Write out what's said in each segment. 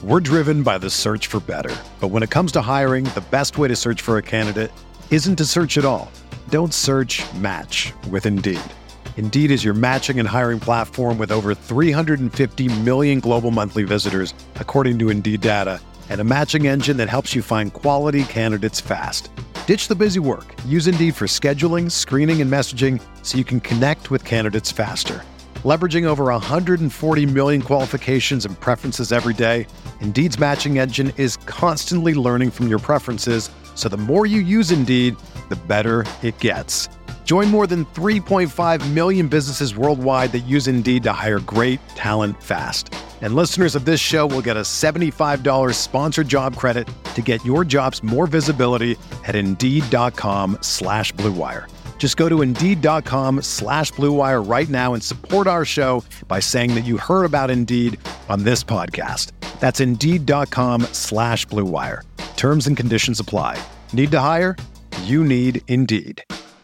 We're driven by the search for better. But when it comes to hiring, the best way to search for a candidate isn't to search at all. Don't search, match with Indeed. Indeed is your matching and hiring platform with over 350 million global monthly visitors, according to Indeed data, and a matching engine that helps you find quality candidates fast. Ditch the busy work. Use Indeed for scheduling, screening, and messaging so you can connect with candidates faster. Leveraging over 140 million qualifications and preferences every day, Indeed's matching engine is constantly learning from your preferences, so the more you use Indeed, the better it gets. Join more than 3.5 million businesses worldwide that use Indeed to hire great talent fast. And listeners of this show will get a $75 sponsored job credit to get your jobs more visibility at Indeed.com/Blue Wire. Just go to Indeed.com/Blue Wire right now and support our show by saying that you heard about Indeed on this podcast. That's Indeed.com/Blue Wire. Terms and conditions apply. Need to hire? You need Indeed.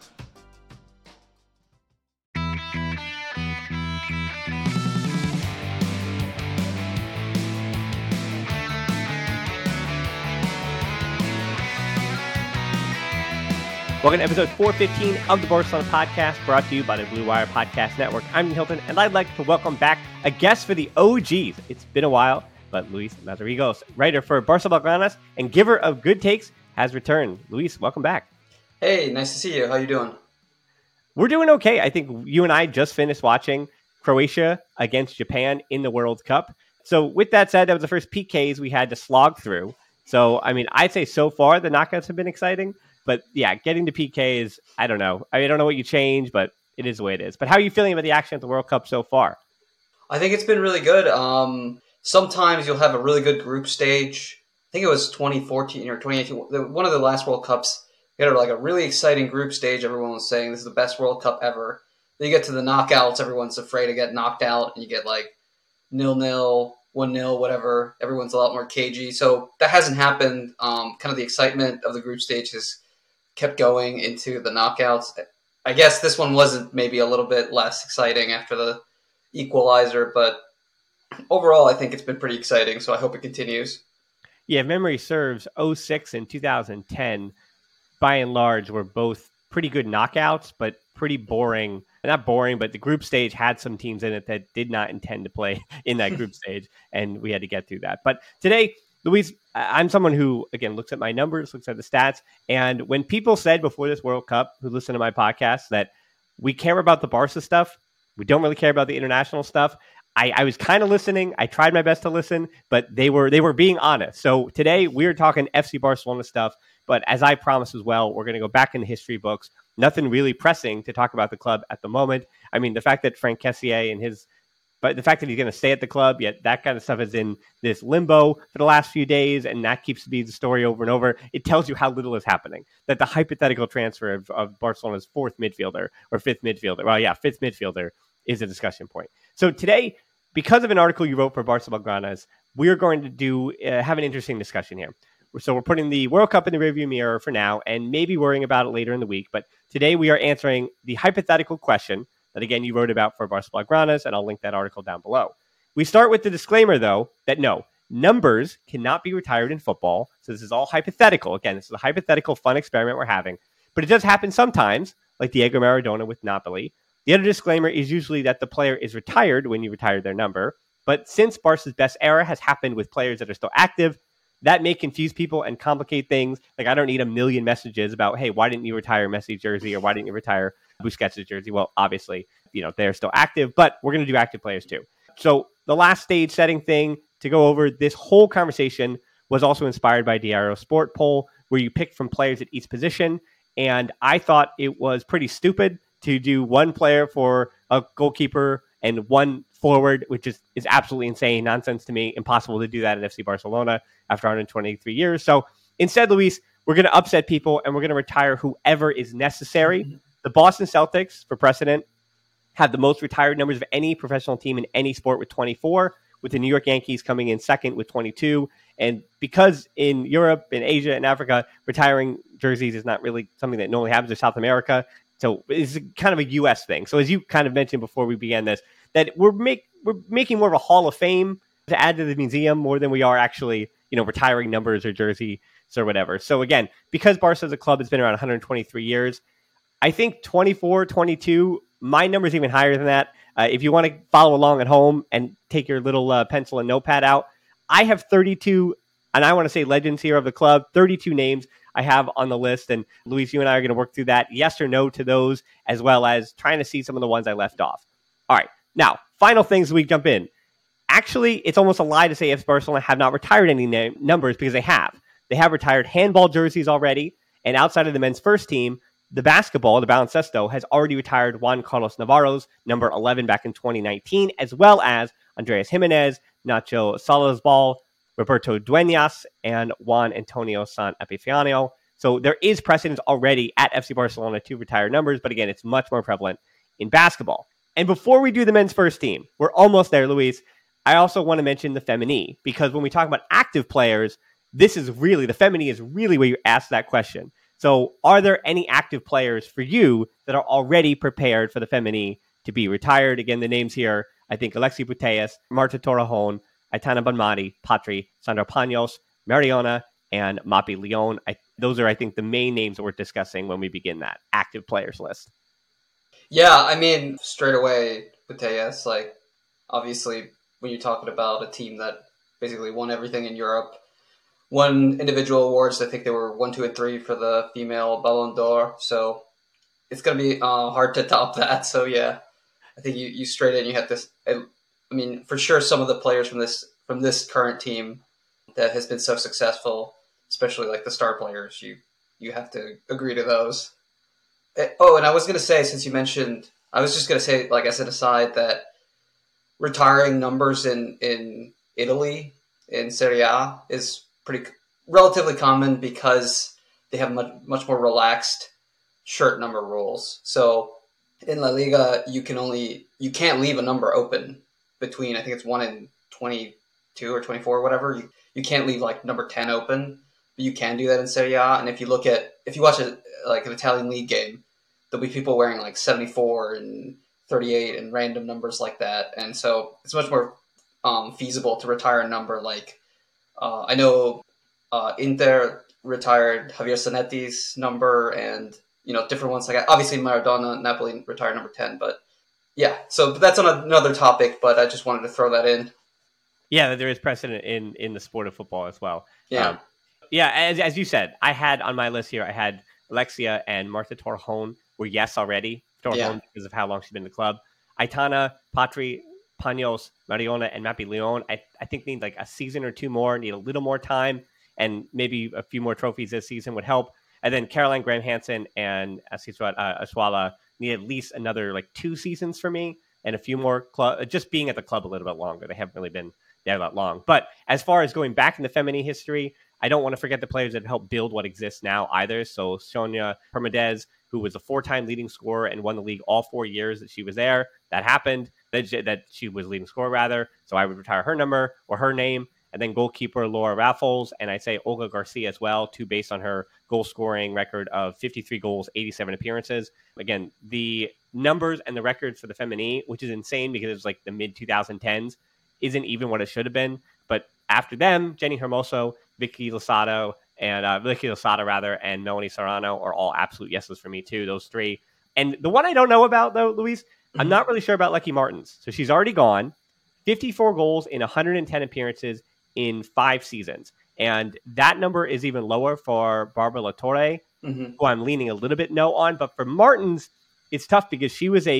Welcome to episode 415 of the Barcelona Podcast, brought to you by the Blue Wire Podcast Network. I'm Ian Hilton, and I'd like to welcome back a guest for the OGs. It's been a while, but Luis Mazarigos, writer for Barça Blaugranas and giver of good takes, has returned. Luis, welcome back. Hey, nice to see you. How you doing? We're doing okay. I think you and I just finished watching Croatia against Japan in the World Cup. So with that said, that was the first PKs we had to slog through. So, I mean, I'd say so far the knockouts have been exciting. But yeah, getting to PK is, I don't know. I don't know what you change, but it is the way it is. But how are you feeling about the action at the World Cup so far? I think it's been really good. Sometimes you'll have a really good group stage. I think it was 2014 or 2018. One of the last World Cups, you had like a really exciting group stage. Everyone was saying this is the best World Cup ever. Then you get to the knockouts. Everyone's afraid to get knocked out. And you get like 0-0, 1-0, whatever. Everyone's a lot more cagey. So that hasn't happened. Kind of the excitement of the group stage has kept going into the knockouts. I guess this one wasn't maybe a little bit less exciting after the equalizer, but overall I think it's been pretty exciting, so I hope it continues. Yeah, if memory serves, 2006 and 2010, by and large, were both pretty good knockouts, but pretty boring. Not boring, but the group stage had some teams in it that did not intend to play in that group stage, and we had to get through that. But today, Luis, I'm someone who, again, looks at my numbers, looks at the stats. And when people said before this World Cup, who listen to my podcast, that we care about the Barca stuff, we don't really care about the international stuff, I was kind of listening. I tried my best to listen, but they were being honest. So today we're talking FC Barcelona stuff. But as I promised as well, we're going to go back in the history books. Nothing really pressing to talk about the club at the moment. I mean, the fact that Frank Kessié and but the fact that he's going to stay at the club, yet that kind of stuff is in this limbo for the last few days, and that keeps being the story over and over. It tells you how little is happening. That the hypothetical transfer of Barcelona's fifth midfielder, fifth midfielder is a discussion point. So today, because of an article you wrote for Barça Blaugranas, we're going to have an interesting discussion here. So we're putting the World Cup in the rearview mirror for now, and maybe worrying about it later in the week. But today we are answering the hypothetical question that, again, you wrote about for Barça Blaugranas, and I'll link that article down below. We start with the disclaimer, though, that no, numbers cannot be retired in football. So this is all hypothetical. Again, this is a hypothetical fun experiment we're having. But it does happen sometimes, like Diego Maradona with Napoli. The other disclaimer is usually that the player is retired when you retire their number. But since Barca's best era has happened with players that are still active, that may confuse people and complicate things. Like, I don't need a million messages about, hey, why didn't you retire Messi's jersey, or why didn't you retire Busquets' jersey? Well, obviously, they're still active, but we're going to do active players too. So the last stage setting thing to go over this whole conversation was also inspired by Diario Sport poll, where you picked from players at each position. And I thought it was pretty stupid to do one player for a goalkeeper and one forward, which is absolutely insane, nonsense to me, impossible to do that at FC Barcelona after 123 years. So instead, Luis, we're going to upset people and we're going to retire whoever is necessary. The Boston Celtics, for precedent, have the most retired numbers of any professional team in any sport with 24, with the New York Yankees coming in second with 22. And because in Europe, in Asia, and Africa, retiring jerseys is not really something that normally happens in South America. So it's kind of a U.S. thing. So as you kind of mentioned before we began this, that we're making more of a Hall of Fame to add to the museum more than we are actually, retiring numbers or jerseys or whatever. So again, because Barca as a club has been around 123 years, I think 24, 22, my number's even higher than that. If you want to follow along at home and take your little pencil and notepad out, I have 32, and I want to say legends here of the club, 32 names I have on the list. And Luis, you and I are going to work through that, yes or no to those, as well as trying to see some of the ones I left off. All right. Now, final things we jump in. Actually, it's almost a lie to say FC Barcelona have not retired any numbers, because they have. They have retired handball jerseys already. And outside of the men's first team, the basketball, the baloncesto, has already retired Juan Carlos Navarro's number 11 back in 2019, as well as Andreas Jimenez, Nacho Salazbal, Roberto Duenas, and Juan Antonio San Epifanio. So there is precedence already at FC Barcelona to retire numbers, but again, it's much more prevalent in basketball. And before we do the men's first team, we're almost there, Luis. I also want to mention the Femení, because when we talk about active players, the Femení is really where you ask that question. So are there any active players for you that are already prepared for the Femení to be retired? Again, the names here, I think Alexi Putellas, Marta Torrejón, Aitana Bonmati, Patri, Sandra Paños, Mariona, and Mapi Leon. Those are, I think, the main names that we're discussing when we begin that active players list. Yeah, I mean, straight away, Putellas, obviously, when you're talking about a team that basically won everything in Europe, won individual awards. I think they were 1, 2, and 3 for the female Ballon d'Or. So it's going to be hard to top that. So yeah, I think you straight in. You have this. I mean, for sure, some of the players from this current team that has been so successful, especially like the star players, you have to agree to those. Oh, and I was going to say, since you mentioned, I was just going to say, like as an aside, that retiring numbers in Italy in Serie A is relatively common, because they have much more relaxed shirt number rules. So in La Liga, you can't leave a number open between, I think it's 1 and 22 or 24 or whatever. You can't leave like number 10 open, but you can do that in Serie A. And if you watch an Italian league game, there'll be people wearing like 74 and 38 and random numbers like that. And so it's much more feasible to retire a number like, I know Inter retired Javier Zanetti's number, and different ones like that. Obviously Maradona, Napoli retired number 10, but yeah. So that's on another topic, but I just wanted to throw that in. Yeah, there is precedent in the sport of football as well. Yeah, as you said, I had on my list here, I had Alexia and Marta Torrejón were yes already. Torrejón because of how long she's been in the club. Aitana, Patri, Paños, Mariona, and Mapi Leon, I think need like a season or two more, need a little more time, and maybe a few more trophies this season would help. And then Caroline Graham Hansen and Aswala need at least another like 2 seasons for me, and a few more just being at the club a little bit longer. They haven't really been there that long. But as far as going back in the Femení history, I don't want to forget the players that helped build what exists now either. So Sonia Permedez, who was a 4-time leading scorer and won the league all 4 years that she was there. That happened, that she was leading scorer rather. So I would retire her number or her name. And then goalkeeper Laura Raffles, and I'd say Olga Garcia as well, too, based on her goal scoring record of 53 goals, 87 appearances. Again, the numbers and the records for the Femení, which is insane because it was like the mid-2010s, isn't even what it should have been. But after them, Jenny Hermoso, Vicky Losada, and Melanie Serrano are all absolute yeses for me too, those 3. And the one I don't know about, though, Luis, I'm not really sure about Lecky Martins. So she's already gone. 54 goals in 110 appearances in 5 seasons. And that number is even lower for Barbara Latorre, who I'm leaning a little bit no on. But for Martins, it's tough because she was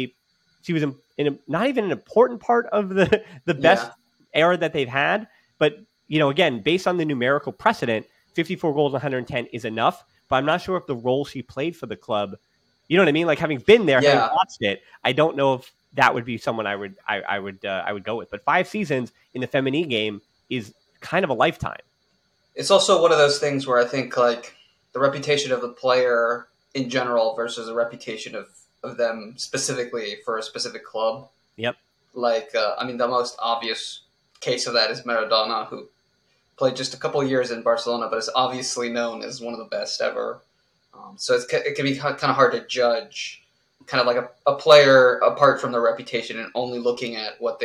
not even an important part of the best era that they've had. But, again, based on the numerical precedent, 54 goals, 110 is enough. But I'm not sure if the role she played for the club, you know what I mean? Like having been there, having watched it, I don't know if that would be someone I would go with. But 5 seasons in the Femení game is kind of a lifetime. It's also one of those things where I think like the reputation of the player in general versus the reputation of them specifically for a specific club. Yep. Like, the most obvious case of that is Maradona, who played just a couple of years in Barcelona, but is obviously known as one of the best ever. So it can be kind of hard to judge kind of like a player apart from their reputation and only looking at what they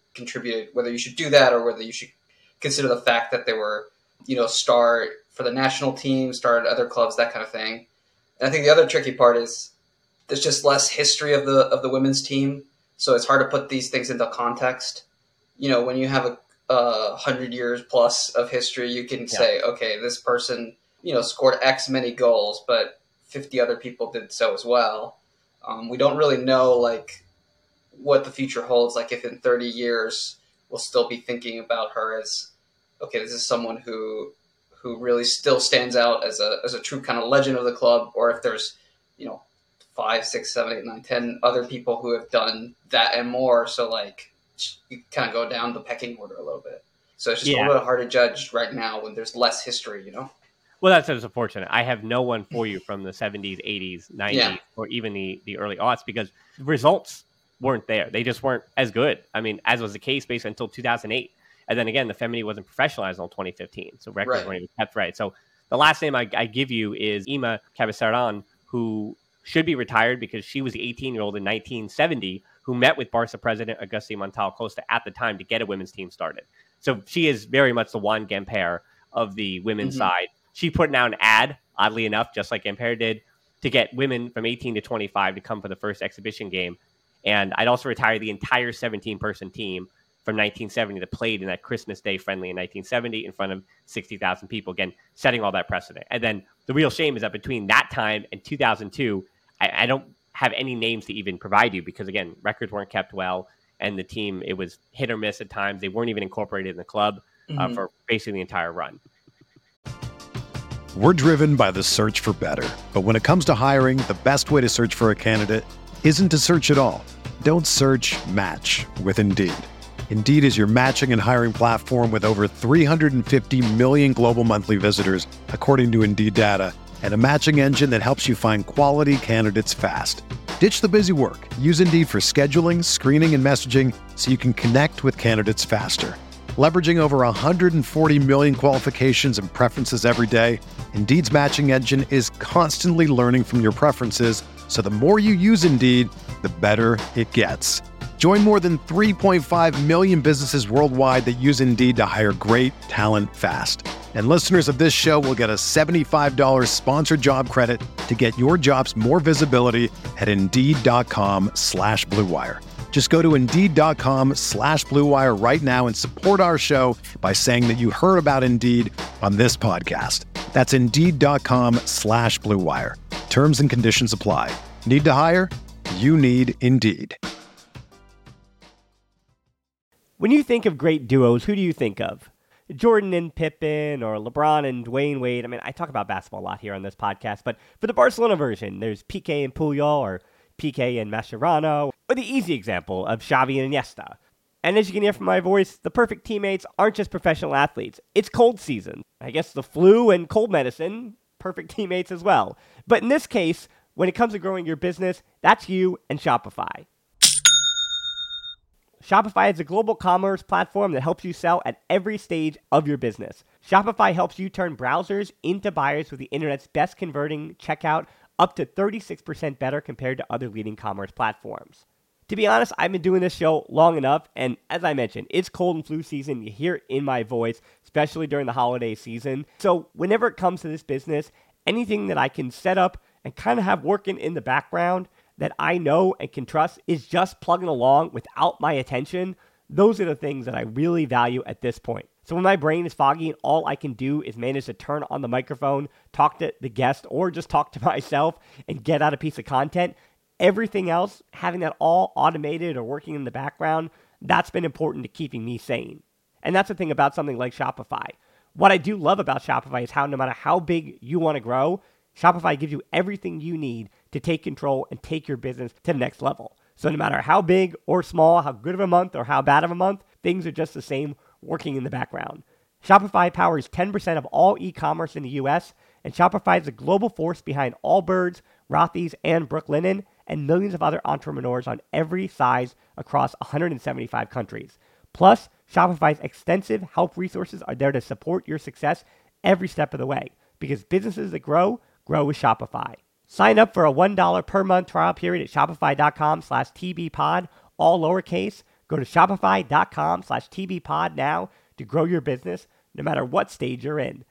contributed, whether you should do that or whether you should consider the fact that they were, star for the national team, star at other clubs, that kind of thing. And I think the other tricky part is there's just less history of the women's team, so it's hard to put these things into context. When you have a 100 years plus of history, you can say, okay, this person, scored X many goals, but 50 other people did so as well. We don't really know what the future holds. Like if in 30 years we'll still be thinking about her as, okay, this is someone who really still stands out as a true kind of legend of the club, or if there's 5, 6, 7, 8, 9, 10 other people who have done that and more. So you kind of go down the pecking order a little bit. So it's just a little bit hard to judge right now when there's less history, Well, that's unfortunate. I have no one for you from the 70s, 80s, 90s, or even the early aughts, because the results weren't there. They just weren't as good. I mean, as was the case basically until 2008. And then again, the Femini wasn't professionalized until 2015. So records weren't even kept right. So the last name I give you is Ima Cabeceran, who should be retired because she was the 18-year-old in 1970 who met with Barca president Agustí Montal Costa at the time to get a women's team started. So she is very much the Juan Gamper of the women's side. She put out an ad, oddly enough, just like Gamper did, to get women from 18 to 25 to come for the first exhibition game. And I'd also retire the entire 17-person team from 1970 that played in that Christmas Day friendly in 1970 in front of 60,000 people, again, setting all that precedent. And then the real shame is that between that time and 2002, I don't have any names to even provide you because, again, records weren't kept well, and the team, it was hit or miss at times. They weren't even incorporated in the club for basically the entire run. We're driven by the search for better. But when it comes to hiring, the best way to search for a candidate isn't to search at all. Don't search, match with Indeed. Indeed is your matching and hiring platform with over 350 million global monthly visitors, according to Indeed data, and a matching engine that helps you find quality candidates fast. Ditch the busy work. Use Indeed for scheduling, screening, and messaging so you can connect with candidates faster. Leveraging over 140 million qualifications and preferences every day, Indeed's matching engine is constantly learning from your preferences, so the more you use Indeed, the better it gets. Join more than 3.5 million businesses worldwide that use Indeed to hire great talent fast. And listeners of this show will get a $75 sponsored job credit to get your jobs more visibility at Indeed.com/Blue Wire. Just go to Indeed.com/Blue Wire right now and support our show by saying that you heard about Indeed on this podcast. That's Indeed.com/Blue Wire. Terms and conditions apply. Need to hire? You need Indeed. When you think of great duos, who do you think of? Jordan and Pippen, or LeBron and Dwayne Wade? I mean, I talk about basketball a lot here on this podcast, but for the Barcelona version, there's Piqué and Puyol, or Piqué and Mascherano, or the easy example of Xavi and Iniesta. And as you can hear from my voice, the perfect teammates aren't just professional athletes. It's cold season. I guess the flu and cold medicine, perfect teammates as well. But in this case, when it comes to growing your business, that's you and Shopify. Shopify is a global commerce platform that helps you sell at every stage of your business. Shopify helps you turn browsers into buyers with the internet's best converting checkout, up to 36% better compared to other leading commerce platforms. To be honest, I've been doing this show long enough, and as I mentioned, it's cold and flu season. You hear it in my voice, especially during the holiday season. So whenever it comes to this business, anything that I can set up and kind of have working in the background that I know and can trust is just plugging along without my attention. Those are the things that I really value at this point. So when my brain is foggy and all I can do is manage to turn on the microphone, talk to the guest, or just talk to myself and get out a piece of content, everything else, having that all automated or working in the background, that's been important to keeping me sane. And that's the thing about something like Shopify. What I do love about Shopify is how no matter how big you want to grow, Shopify gives you everything you need to take control and take your business to the next level. So no matter how big or small, how good of a month or how bad of a month, things are just the same working in the background. Shopify powers 10% of all e-commerce in the US, and Shopify is a global force behind Allbirds, Rothy's, and Brooklinen, and millions of other entrepreneurs on every size across 175 countries. Plus, Shopify's extensive help resources are there to support your success every step of the way, because businesses that grow with Shopify. Sign up for a $1 per month trial period at shopify.com/TBpod, all lowercase. Go to shopify.com/TBPod now to grow your business no matter what stage you're in.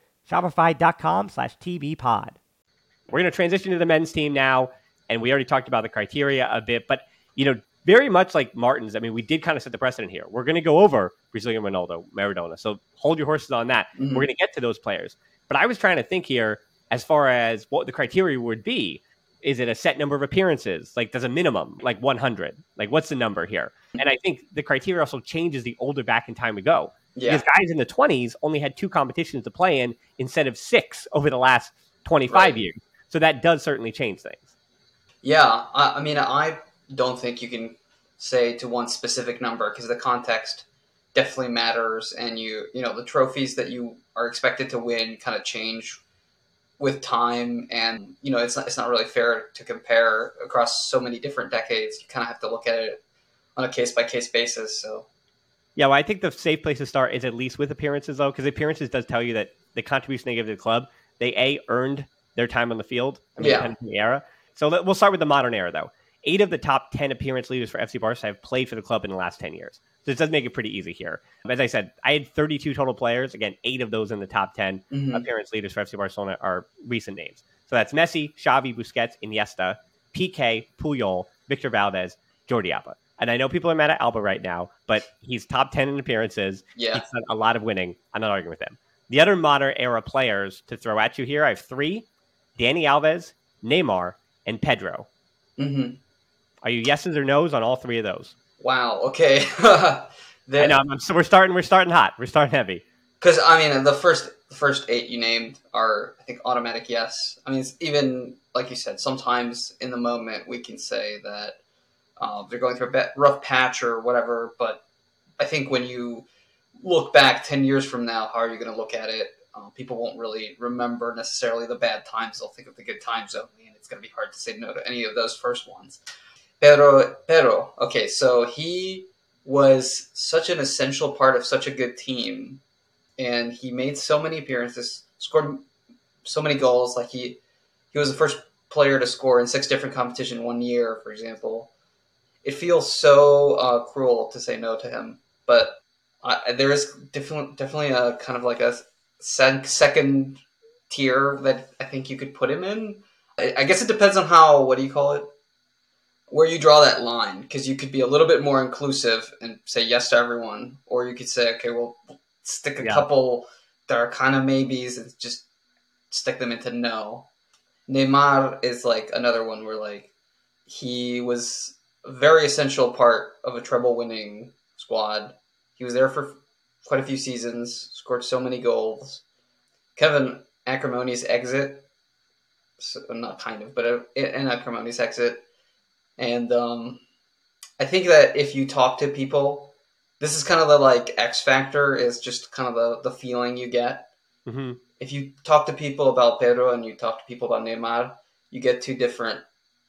Shopify.com/TBPod. We're going to transition to the men's team now, and we already talked about the criteria a bit, but, very much like Martins, I mean, we did kind of set the precedent here. We're going to go over Brazilian Ronaldo, Maradona, so hold your horses on that. Mm-hmm. We're going to get to those players. But I was trying to think here as far as what the criteria would be. Is it a set number of appearances? Like, does a minimum, like 100? Like, what's the number here? And I think the criteria also changes the older back in time we go. Yeah. Because guys in the 20s only had 2 competitions to play in instead of 6 over the last 25 right. years. So that does certainly change things. Yeah, I mean, I don't think you can say to one specific number because the context definitely matters, and the trophies that you are expected to win kind of change with time, and it's not really fair to compare across so many different decades. You kind of have to look at it on a case by case basis. So yeah, well, I think the safe place to start is at least with appearances, though, because appearances does tell you that the contribution they give to the club, they earned their time on the field. Depending on the era. So we'll start with the modern era, though. 8 of the top 10 appearance leaders for FC Barca have played for the club in the last 10 years. So it does make it pretty easy here. As I said, I had 32 total players. Again, 8 of those in the top 10 appearance leaders for FC Barcelona are recent names. So that's Messi, Xavi, Busquets, Iniesta, Piqué, Puyol, Victor Valdez, Jordi Alba. And I know people are mad at Alba right now, but he's top 10 in appearances. Yeah. He's done a lot of winning. I'm not arguing with him. The other modern era players to throw at you here, I have 3. Dani Alves, Neymar, and Pedro. Mm-hmm. Are you yeses or nos on all 3 of those? Wow. Okay. I know. So we're starting hot. We're starting heavy. Because I mean, the first 8 you named are, I think, automatic yes. I mean, it's even like you said. Sometimes in the moment we can say that they're going through a rough patch or whatever. But I think when you look back 10 years from now, how are you going to look at it? People won't really remember necessarily the bad times. They'll think of the good times only, and it's going to be hard to say no to any of those first ones. Pero, okay, so he was such an essential part of such a good team, and he made so many appearances, scored so many goals. Like he was the first player to score in 6 different competitions in 1 year, for example. It feels so cruel to say no to him, but there is definitely a kind of like a second tier that I think you could put him in. I guess it depends on how, what do you call it? Where you draw that line, because you could be a little bit more inclusive and say yes to everyone, or you could say, okay, we'll stick a couple that are kind of maybes and just stick them into no. Neymar is like another one where like he was a very essential part of a treble-winning squad. He was there for quite a few seasons, scored so many goals. Kevin Acrimoni's exit, so not kind of, but an Acrimoni's exit. And I think that if you talk to people, this is kind of the like X factor, is just kind of the feeling you get. Mm-hmm. If you talk to people about Pedro and you talk to people about Neymar, you get two different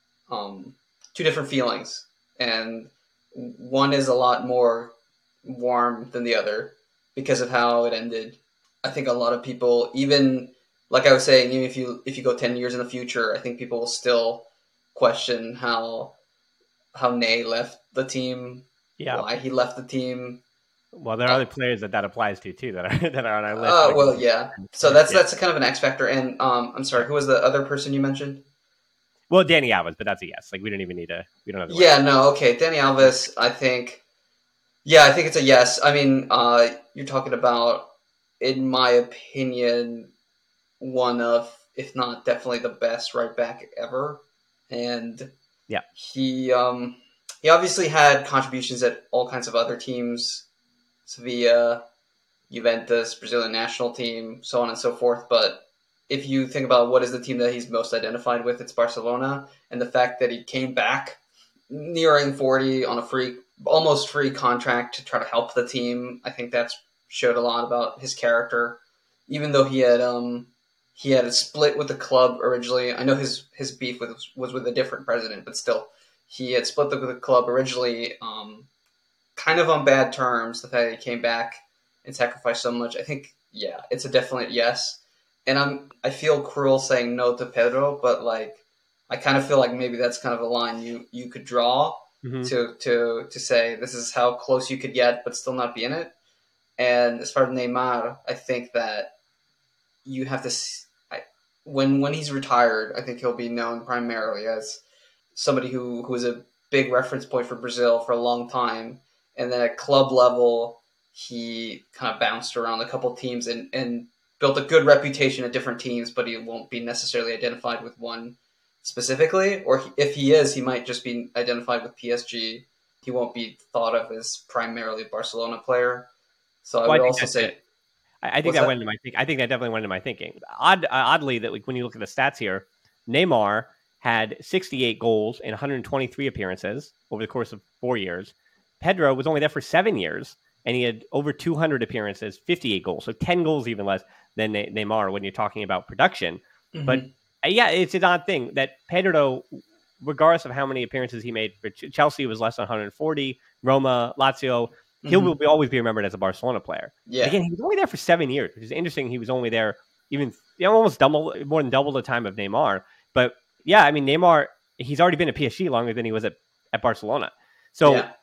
feelings, and one is a lot more warm than the other because of how it ended. I think a lot of people, even like I was saying, even if you go 10 years in the future, I think people will still question how Ney left the team, why he left the team. Well, there are other players that applies to too that are on our list. Well, yeah. So that's kind of an X factor. And I'm sorry, who was the other person you mentioned? Well, Dani Alves, but that's a yes. Like we don't have to. Yeah, no, okay. Dani Alves, I think it's a yes. I mean, you're talking about, in my opinion, one of, if not definitely the best right back ever. And yeah, he obviously had contributions at all kinds of other teams, Sevilla, Juventus, Brazilian national team, so on and so forth. But if you think about what is the team that he's most identified with, it's Barcelona. And the fact that he came back nearing 40 on a almost free contract to try to help the team, I think that's showed a lot about his character. Even though he had a split with the club originally. I know his beef was with a different president, but still, he had split with the club originally, kind of on bad terms. The fact that he came back and sacrificed so much, I think, yeah, it's a definite yes. And I feel cruel saying no to Pedro, but like I kind of feel like maybe that's kind of a line you could draw. Hmm. to say this is how close you could get, but still not be in it. And as far as Neymar, I think that you have to when he's retired, I think he'll be known primarily as somebody who was a big reference point for Brazil for a long time, and then at club level, he kind of bounced around a couple teams and built a good reputation at different teams, but he won't be necessarily identified with one specifically, or if he is, he might just be identified with PSG. He won't be thought of as primarily a Barcelona player. So I Well, I would think also that's it. say, I think what's that that? went into my think. I think that definitely went into my thinking. Oddly, that when you look at the stats here, Neymar had 68 goals in 123 appearances over the course of 4 years. Pedro was only there for 7 years, and he had over 200 appearances, 58 goals, so 10 goals even less than Neymar when you're talking about production. But Mm-hmm. yeah, it's an odd thing that Pedro, regardless of how many appearances he made for Chelsea, was less than 140. Roma, Lazio, he will Mm-hmm. always be remembered as a Barcelona player. And Yeah, again, he was only there for 7 years, which is interesting. He was only there even almost more than double the time of Neymar. But yeah, I mean, Neymar, he's already been at PSG longer than he was at Barcelona. So yeah.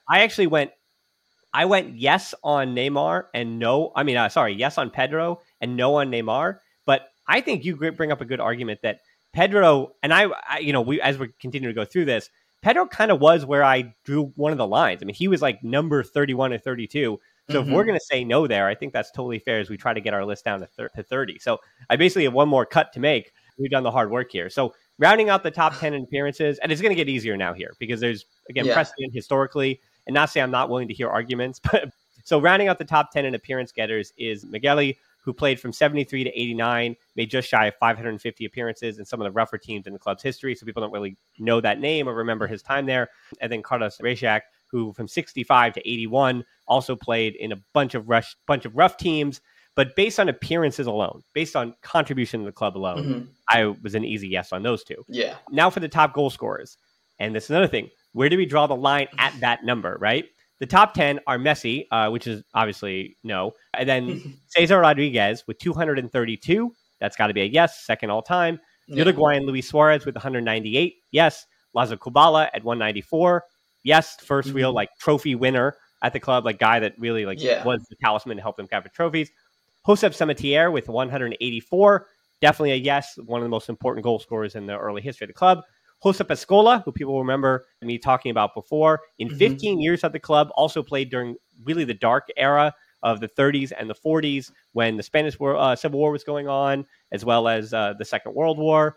I went yes on Neymar and no, I mean, sorry, yes on Pedro and no on Neymar. But I think you bring up a good argument that Pedro and we as we continue to go through this, Pedro kind of was where I drew one of the lines. I mean, he was like number 31 or 32. So if we're Mm-hmm. going to say no there, I think that's totally fair as we try to get our list down to 30. So I basically have one more cut to make. We've done the hard work here. So rounding out the top 10 in appearances, and it's going to get easier now here because there's, again, Yeah. precedent historically, and not say I'm not willing to hear arguments, but so rounding out the top 10 in appearance getters is Migueli, who played from 73 to 89, made just shy of 550 appearances in some of the rougher teams in the club's history. So people don't really know that name or remember his time there. And then Carlos Rejak, who from 65 to 81 also played in a bunch of rough teams. But based on appearances alone, based on contribution to the club alone, Mm-hmm. I was an easy yes on those two. Yeah. Now for the top goal scorers. And this is another thing. Where do we draw the line at that number, right? The top 10 are Messi, which is obviously no. And then Cesar Rodriguez with 232. That's got to be a yes, second all time. Yeah. Uruguayan Luis Suarez with 198. Yes. Lazo Kubala at 194. Yes. First real like trophy winner at the club, like guy that really like Yeah. was the talisman to help them capture trophies. Josep Samitier with 184. Definitely a yes. One of the most important goal scorers in the early history of the club. Josep Escola, who people remember me talking about before, in 15 years at the club, also played during really the dark era of the 30s and the 40s when the Spanish Civil War was going on, as well as the Second World War.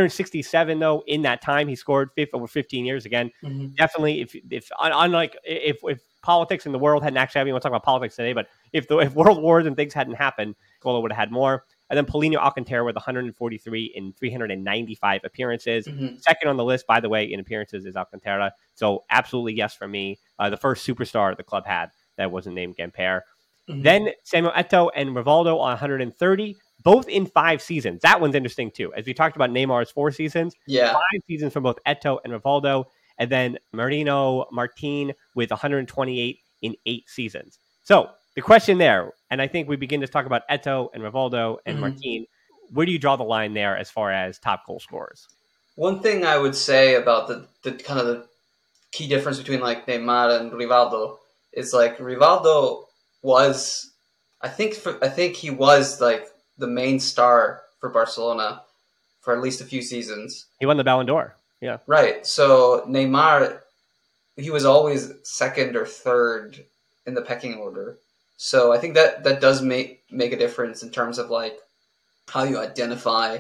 167 though in that time he scored over 15 years. Again, Mm-hmm. definitely if unlike if politics in the world hadn't actually happened, we'll talk about politics today, but if world wars and things hadn't happened, Escola would have had more. And then Paulinho Alcantara with 143 in 395 appearances. Mm-hmm. Second on the list, by the way, in appearances is Alcantara. So absolutely yes for me. The first superstar the club had that wasn't named Gamper. Mm-hmm. Then Samuel Eto'o and Rivaldo on 130, both in 5 seasons. That one's interesting too. As we talked about Neymar's 4 seasons, Yeah. 5 seasons from both Eto'o and Rivaldo. And then Marino Martin with 128 in 8 seasons. So the question there, and I think we begin to talk about Eto'o and Rivaldo and Martin. Where do you draw the line there as far as top goal scorers? One thing I would say about the kind of the key difference between like Neymar and Rivaldo is like Rivaldo was, I think he was like the main star for Barcelona for at least a few seasons. He won the Ballon d'Or. Yeah. Right. So Neymar, he was always second or third in the pecking order. So I think that does make a difference in terms of like how you identify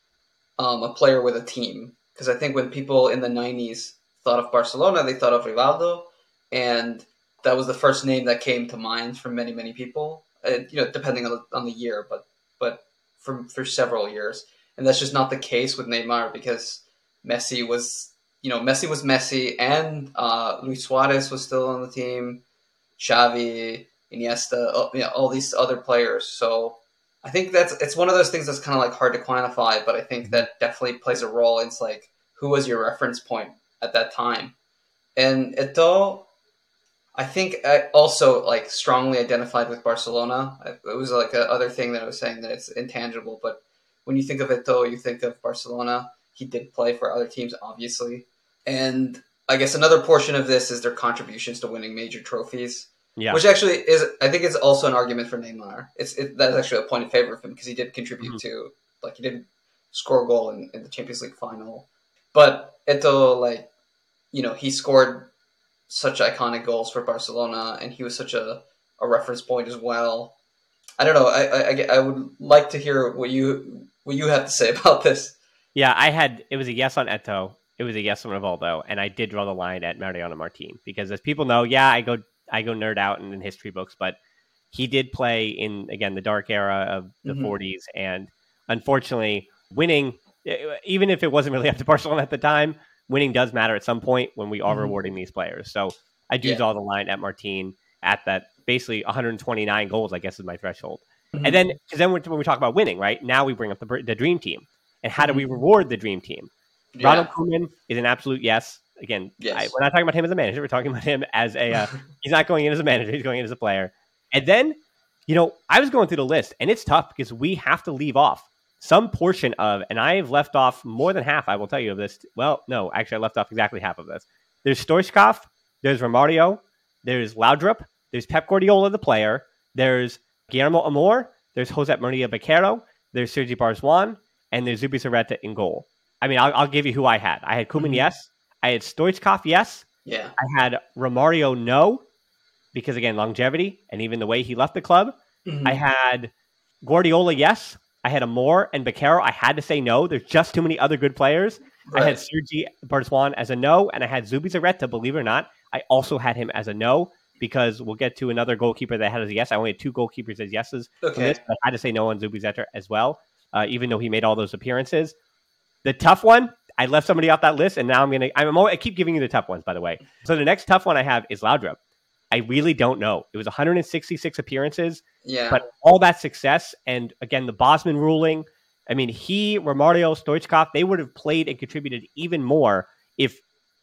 a player with a team. Because I think when people in the 90s thought of Barcelona, they thought of Rivaldo, and that was the first name that came to mind for many, many people. Depending on the year, but for several years, and that's just not the case with Neymar because Messi was Messi, and Luis Suarez was still on the team, Xavi, Iniesta, all these other players. So I think it's one of those things that's kind of like hard to quantify, but I think that definitely plays a role. It's like, who was your reference point at that time? And Eto'o, I think I also like strongly identified with Barcelona. It was like the other thing that I was saying that it's intangible, but when you think of Eto'o, you think of Barcelona. He did play for other teams, obviously. And I guess another portion of this is their contributions to winning major trophies. Yeah. Which actually is, I think it's also an argument for Neymar. That's actually a point in favor of him because he did contribute to, like, he did score a goal in the Champions League final. But Eto'o, like, he scored such iconic goals for Barcelona, and he was such a reference point as well. I don't know. I would like to hear what you have to say about this. Yeah, it was a yes on Eto'o. It was a yes on Rivaldo, and I did draw the line at Mariano Martin because, as people know, I go nerd out in history books, but he did play in, again, the dark era of the 40s, and unfortunately, winning, even if it wasn't really up to Barcelona at the time, winning does matter at some point when we are rewarding these players. So I do draw the line at Martin at that basically 129 goals, I guess, is my threshold. And then, because then when we talk about winning, right, now we bring up the dream team. And how do we reward the dream team? Yeah. Ronald Koeman is an absolute yes. Again, yes. We're not talking about him as a manager. We're talking about him as a he's not going in as a manager. He's going in as a player. And then, I was going through the list, and it's tough because we have to leave off some portion of, and I've left off more than half, I will tell you, of this. Well, no, actually, I left off exactly half of this. There's Stoichkov, there's Romario, there's Laudrup, there's Pep Guardiola, the player, there's Guillermo Amor, there's Josep Maria Baquero, there's Sergi Barjuan, and there's Zubizarreta in goal. I mean, I'll give you who I had. I had Koeman, yes. I had Stoichkov, yes. Yeah. I had Romario, no, because, again, longevity and even the way he left the club. I had Guardiola, yes. I had Amor and Baquero. I had to say no. There's just too many other good players. Right. I had Sergi Barjuan as a no, and I had Zubizarreta, believe it or not. I also had him as a no, because we'll get to another goalkeeper that had as a yes. I only had two goalkeepers as yeses. Okay. I had to say no on Zubizarreta as well, even though he made all those appearances. The tough one, I left somebody off that list, and now I keep giving you the tough ones, by the way. So the next tough one I have is Laudrup. I really don't know. It was 166 appearances, but all that success, and again, the Bosman ruling, I mean, Romario, Stoichkov, they would have played and contributed even more if,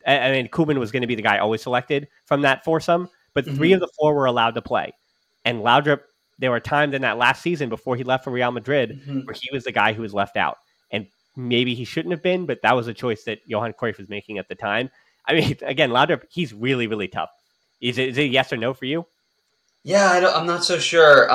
Koeman was going to be the guy always selected from that foursome, but three of the four were allowed to play. And Laudrup, there were times in that last season before he left for Real Madrid where he was the guy who was left out. And maybe he shouldn't have been, but that was a choice that Johan Cruyff was making at the time. I mean, again, Laudrup, he's really, really tough. Is it a yes or no for you? Yeah, I'm not so sure.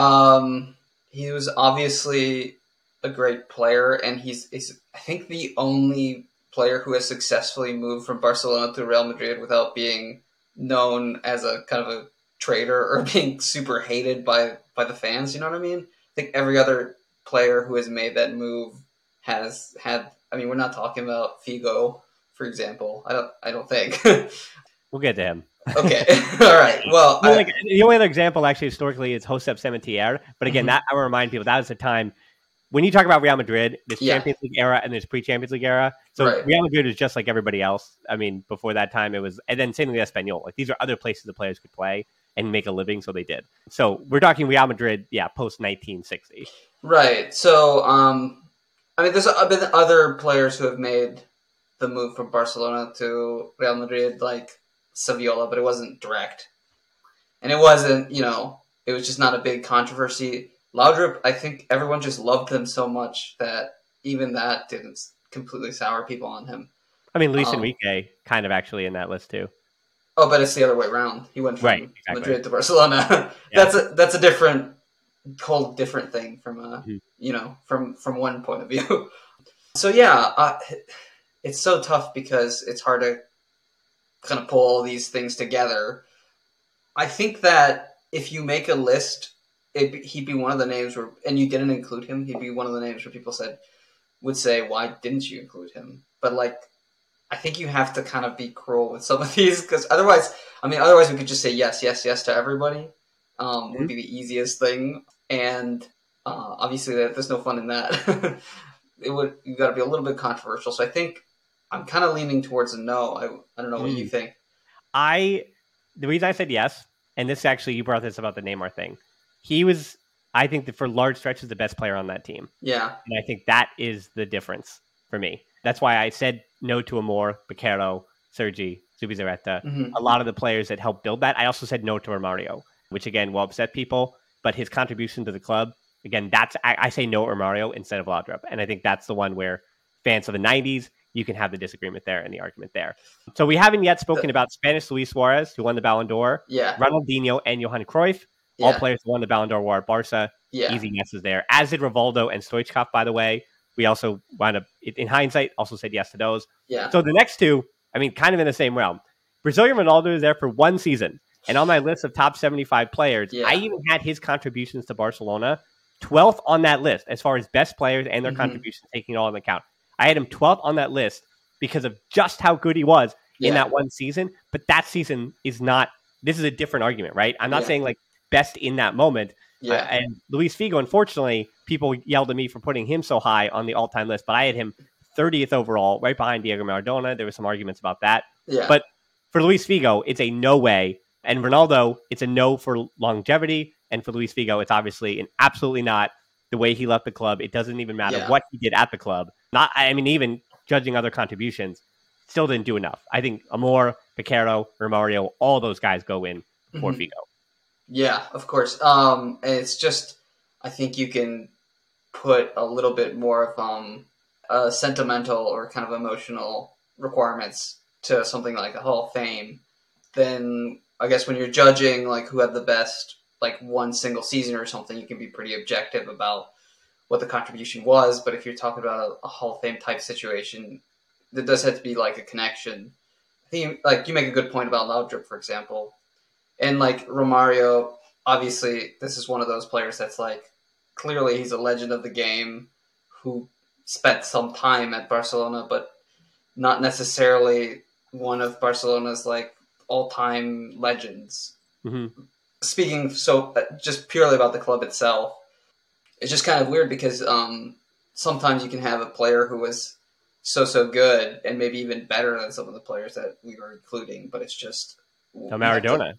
He was obviously a great player, and he's I think the only player who has successfully moved from Barcelona to Real Madrid without being known as a kind of a traitor or being super hated by the fans. You know what I mean? I think every other player who has made that move has had. I mean, we're not talking about Figo, for example. I don't think. We'll get to him. Okay. All right. Well, the only other example actually historically is Josep Samitier. But again, that I will remind people that was the time when you talk about Real Madrid, there's Champions League era and there's pre-Champions League era. So Real Madrid is just like everybody else. I mean, before that time it was, and then same with Espanyol. Like these are other places the players could play and make a living, so they did. So we're talking Real Madrid, post 1960. Right. So I mean, there's been other players who have made the move from Barcelona to Real Madrid, like Saviola, but it wasn't direct. And it wasn't, it was just not a big controversy. Laudrup, I think everyone just loved him so much that even that didn't completely sour people on him. I mean, Luis Enrique kind of actually in that list too. Oh, but it's the other way around. He went from Madrid to Barcelona. That's a whole different thing from from one point of view. So it's so tough because it's hard to kind of pull all these things together. I think that if you make a list, he'd be one of the names where, and you didn't include him, he'd be one of the names where people would say, why didn't you include him? But I think you have to kind of be cruel with some of these, because otherwise we could just say yes to everybody. Would be the easiest thing. And obviously there's no fun in that. You got to be a little bit controversial. So I think I'm kind of leaning towards a no. I don't know what you think. The reason I said yes, and this actually, you brought this about the Neymar thing. He was, I think, that for large stretches, the best player on that team. Yeah. And I think that is the difference for me. That's why I said no to Amor, Baquero, Sergi, Zubizarreta, a lot of the players that helped build that. I also said no to Romario, which again will upset people, but his contribution to the club, again, I say no to Romario instead of Laudrup. And I think that's the one where fans of the 90s you can have the disagreement there and the argument there. So we haven't yet spoken about Spanish Luis Suarez, who won the Ballon d'Or, Ronaldinho, and Johan Cruyff, all players who won the Ballon d'Or were at Barca. Easy yeses there. As did Rivaldo and Stoichkov, by the way. We also wound up, in hindsight, also said yes to those. So the next two, I mean, kind of in the same realm. Brazilian Ronaldo is there for one season. And on my list of top 75 players, I even had his contributions to Barcelona 12th on that list as far as best players and their contributions, taking it all into account. I had him 12th on that list because of just how good he was in that one season. But that season is not, this is a different argument, right? I'm not saying like best in that moment. And Luis Figo, unfortunately, people yelled at me for putting him so high on the all-time list, but I had him 30th overall, right behind Diego Maradona. There were some arguments about that. But for Luis Figo, it's a no way. And Ronaldo, it's a no for longevity. And for Luis Figo, it's obviously an absolutely not the way he left the club. It doesn't even matter what he did at the club. Even judging other contributions, still didn't do enough. I think Amor, Piquero, Romario, all those guys go in before Figo. Yeah, of course. And it's just, I think you can put a little bit more of sentimental or kind of emotional requirements to something like a Hall of Fame than, I guess, when you're judging like who had the best like one single season or something, you can be pretty objective about what the contribution was. But if you're talking about a Hall of Fame type situation, there does have to be like a connection. I think like you make a good point about Laudrup, for example. And like Romario, obviously, this is one of those players that's like, clearly he's a legend of the game who spent some time at Barcelona, but not necessarily one of Barcelona's like all-time legends. Speaking just purely about the club itself, it's just kind of weird because sometimes you can have a player who was so good and maybe even better than some of the players that we were including, but it's just Maradona.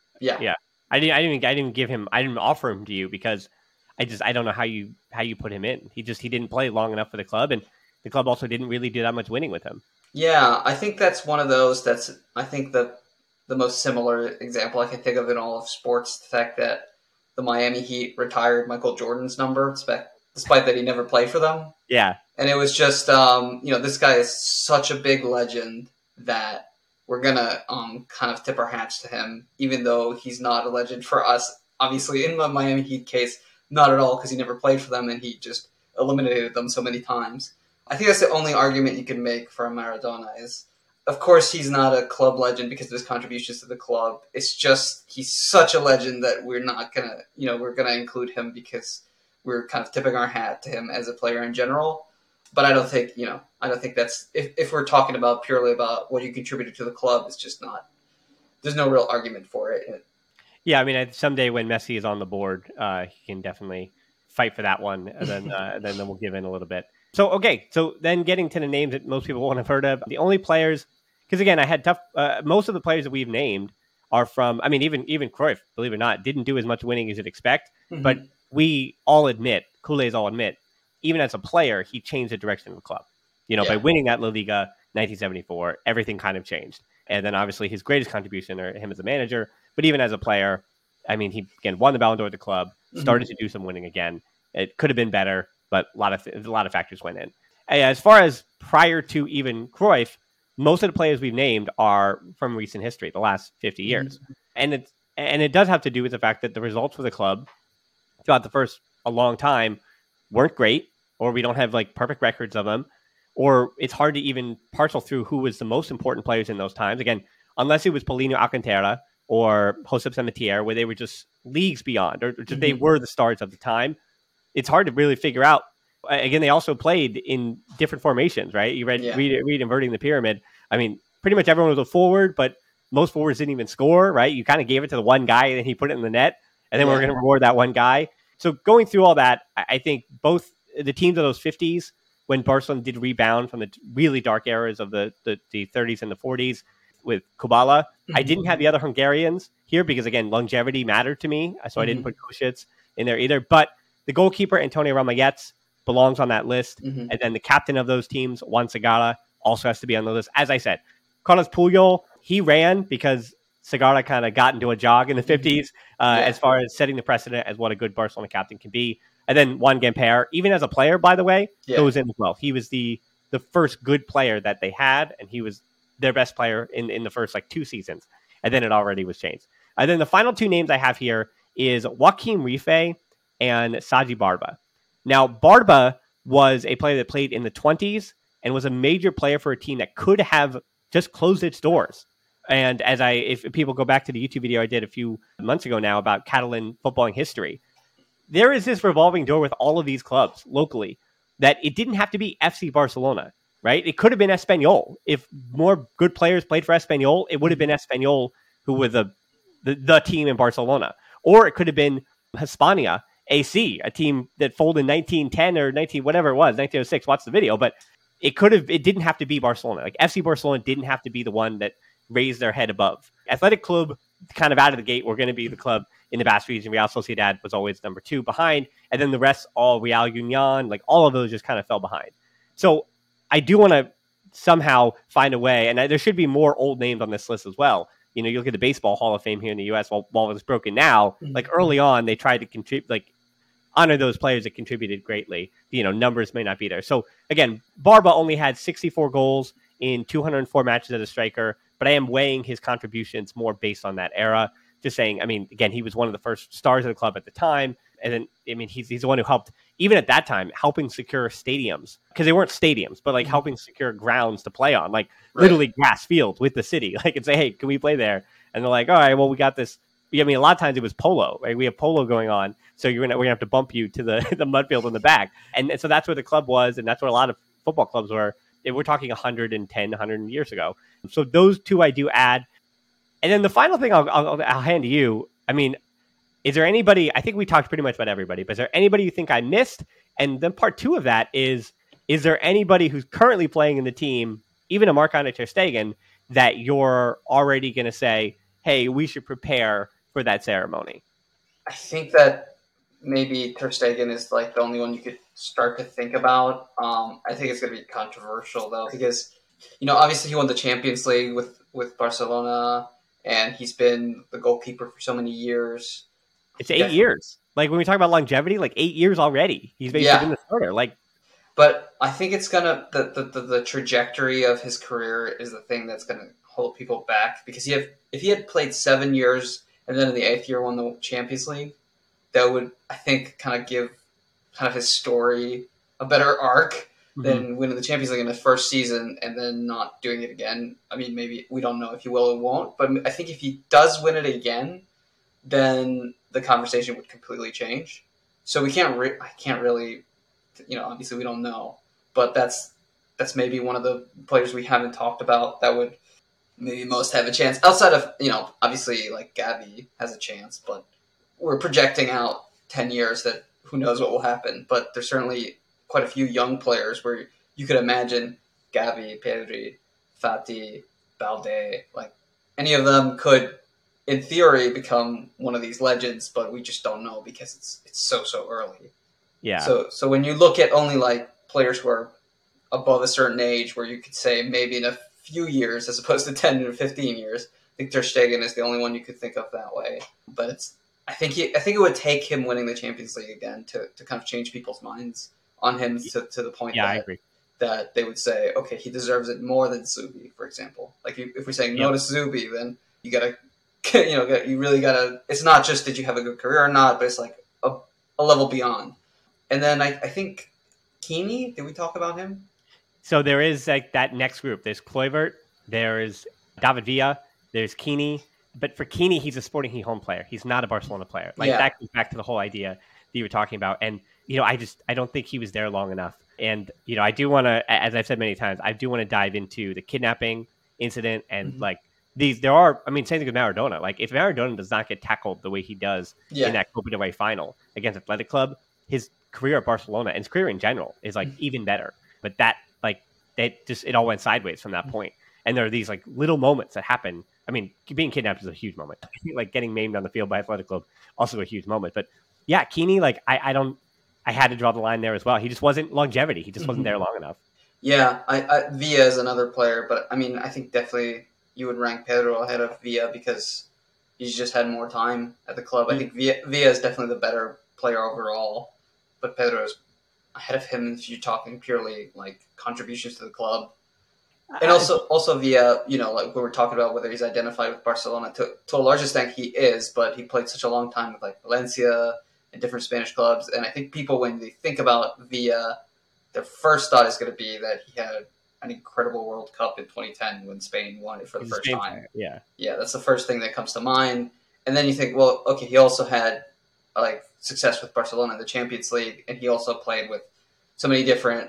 I didn't give him. I didn't offer him to you because I don't know how you put him in. He didn't play long enough for the club, and the club also didn't really do that much winning with him. Yeah, I think that's one of those. That's I think the most similar example I can think of in all of sports. The fact that the Miami Heat retired Michael Jordan's number, despite that he never played for them. Yeah, and it was just this guy is such a big legend that we're gonna kind of tip our hats to him, even though he's not a legend for us. Obviously, in the Miami Heat case, not at all, because he never played for them and he just eliminated them so many times. I think that's the only argument you can make for Maradona is, of course, he's not a club legend because of his contributions to the club. It's just he's such a legend that we're not gonna, we're gonna include him because we're kind of tipping our hat to him as a player in general. But I don't think, that's, if we're talking about purely about what he contributed to the club, it's just not, there's no real argument for it. Yeah, I mean, someday when Messi is on the board, he can definitely fight for that one, and then we'll give in a little bit. So then getting to the names that most people won't have heard of, the only players, because again, I had most of the players that we've named are from, I mean, even Cruyff, believe it or not, didn't do as much winning as you'd expect, but we all admit, Kool-Aid's all admit, even as a player, he changed the direction of the club. By winning that La Liga 1974, everything kind of changed. And then obviously his greatest contribution are him as a manager, but even as a player, I mean, he again won the Ballon d'Or at the club, started to do some winning again. It could have been better, but a lot of factors went in. As far as prior to even Cruyff, most of the players we've named are from recent history, the last 50 years. And it does have to do with the fact that the results for the club throughout a long time weren't great, or we don't have like perfect records of them, or it's hard to even parcel through who was the most important players in those times. Again, unless it was Paulinho Alcantara or Josep Samitier, where they were just leagues beyond, or just they were the stars of the time. It's hard to really figure out. Again, they also played in different formations, right? You read Inverting the Pyramid. I mean, pretty much everyone was a forward, but most forwards didn't even score, right? You kind of gave it to the one guy and then he put it in the net, and then we're going to reward that one guy. So going through all that, I think both the teams of those 50s, when Barcelona did rebound from the really dark eras of the 30s and the 40s with Kubala, I didn't have the other Hungarians here because, again, longevity mattered to me. So I didn't put Kušić in there either. But the goalkeeper, Antonio Ramallets, belongs on that list. And then the captain of those teams, Juan Segarra, also has to be on the list. As I said, Carlos Puyol, he ran because Segarra kind of got into a jog in the 50s as far as setting the precedent as what a good Barcelona captain can be. And then Juan Gamper, even as a player, by the way, goes in as well. He was the the first good player that they had, and he was their best player in the first like 2 seasons, and then it already was changed. And then the final 2 names I have here is Joaquim Rife and Saji Barba. Now, Barba was a player that played in the 20s and was a major player for a team that could have just closed its doors. And if people go back to the YouTube video I did a few months ago now about Catalan footballing history, there is this revolving door with all of these clubs locally that it didn't have to be FC Barcelona, right? It could have been Espanyol. If more good players played for Espanyol, it would have been Espanyol who were the team in Barcelona. Or it could have been Hispania AC, a team that folded in 1910 or 1906. Watch the video, but it didn't have to be Barcelona. Like FC Barcelona didn't have to be the one that raised their head above. Athletic Club, kind of out of the gate, were going to be the club in the Basque region. Real Sociedad was always number 2 behind, and then the rest, all Real Union, like all of those just kind of fell behind. So I do want to somehow find a way, and there should be more old names on this list as well. You know, you look at the Baseball Hall of Fame here in the U.S. While it's broken now, like early on, they tried to contribute, like honor those players that contributed greatly. You know, numbers may not be there. So again, Barba only had 64 goals in 204 matches as a striker, but I am weighing his contributions more based on that era. Just saying, I mean, again, he was one of the first stars of the club at the time. And then, I mean, he's the one who helped, even at that time, helping secure stadiums. Because they weren't stadiums, but like helping secure grounds to play on. Like literally grass fields with the city. Like, and say, hey, can we play there? And they're like, all right, well, we got this. I mean, a lot of times it was polo, right? We have polo going on. So we're going to have to bump you to the mud field in the back. And so that's where the club was. And that's where a lot of football clubs were. We're talking 100 years ago. So those 2 I do add. And then the final thing I'll hand to you. I mean, is there anybody, I think we talked pretty much about everybody, but is there anybody you think I missed? And then part 2 of that is there anybody who's currently playing in the team, even a Marc-Andre ter Stegen, that you're already going to say, hey, we should prepare for that ceremony? I think that maybe ter Stegen is like the only one you could start to think about. I think it's going to be controversial though, because, you know, obviously he won the Champions League with Barcelona, and he's been the goalkeeper for so many years. It's 8 years. Like when we talk about longevity, like 8 years already. He's basically been the starter. Like, but I think it's gonna the trajectory of his career is the thing that's gonna hold people back, because if he had played 7 years and then in the 8th year won the Champions League, that would, I think, kind of give kind of his story a better arc than winning the Champions League in his first season and then not doing it again. I mean, maybe we don't know if he will or won't, but I think if he does win it again, then the conversation would completely change. So we can't, I can't really, you know, obviously we don't know, but that's maybe one of the players we haven't talked about that would maybe most have a chance outside of, you know, obviously like Gavi has a chance, but we're projecting out 10 years that who knows what will happen. But there's certainly quite a few young players where you could imagine Gavi, Pedri, Fati, Balde, like any of them could, in theory, become one of these legends, but we just don't know because it's so early. Yeah. So when you look at only like players who are above a certain age, where you could say maybe in a few years as opposed to 10 to 15 years, I think ter Stegen is the only one you could think of that way. But I think it would take him winning the Champions League again to kind of change people's minds on him to the point I agree. that they would say, okay, he deserves it more than Zubi, for example. Like if we're saying no to Zubi, then you gotta, you know, you really gotta. It's not just did you have a good career or not, but it's like a level beyond. And then I think Keeney, did we talk about him? So there is like that next group. There's Kluivert, there's David Villa, there's Keeney. But for Keeney, he's a Sporting Gijón player. He's not a Barcelona player. Like that goes back to the whole idea that you were talking about. And, you know, I don't think he was there long enough. And, you know, I do want to, as I've said many times, I do want to dive into the kidnapping incident and like same thing with Maradona. Like if Maradona does not get tackled the way he does in that Copa del Rey final against Athletic Club, his career at Barcelona and his career in general is like even better. But it all went sideways from that point. And there are these like little moments that happen. I mean, being kidnapped is a huge moment. Like getting maimed on the field by Athletic Club, also a huge moment. But yeah, Keeney, like I had to draw the line there as well. He just wasn't longevity. He just wasn't there long enough. Yeah, Villa is another player, but I mean, I think definitely you would rank Pedro ahead of Villa because he's just had more time at the club. I think Villa is definitely the better player overall, but Pedro is ahead of him if you're talking purely like contributions to the club. And also via, like we were talking about whether he's identified with Barcelona. To a large extent, he is, but he played such a long time with like Valencia and different Spanish clubs. And I think people, when they think about Villa, their first thought is going to be that he had an incredible World Cup in 2010 when Spain won it for the first time. Yeah. Yeah, that's the first thing that comes to mind. And then you think, well, okay, he also had like success with Barcelona in the Champions League, and he also played with so many different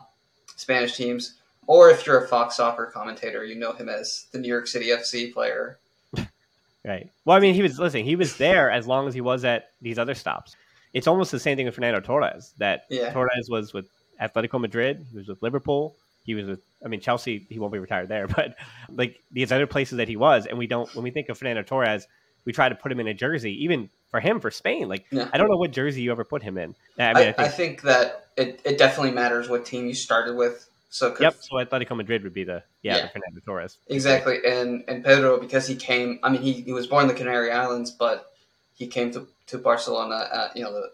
Spanish teams. Or if you're a Fox Soccer commentator, you know him as the New York City FC player. Right. Well, I mean, he was there as long as he was at these other stops. It's almost the same thing with Fernando Torres, that Torres was with Atletico Madrid, he was with Liverpool, he was with, Chelsea, he won't be retired there, but like these other places that he was, and when we think of Fernando Torres, we try to put him in a jersey, even for him, for Spain. Like, I don't know what jersey you ever put him in. I think that it definitely matters what team you started with. So Atletico Madrid would be the Fernando Torres. Exactly. And Pedro, because he came, he was born in the Canary Islands, but he came to Barcelona,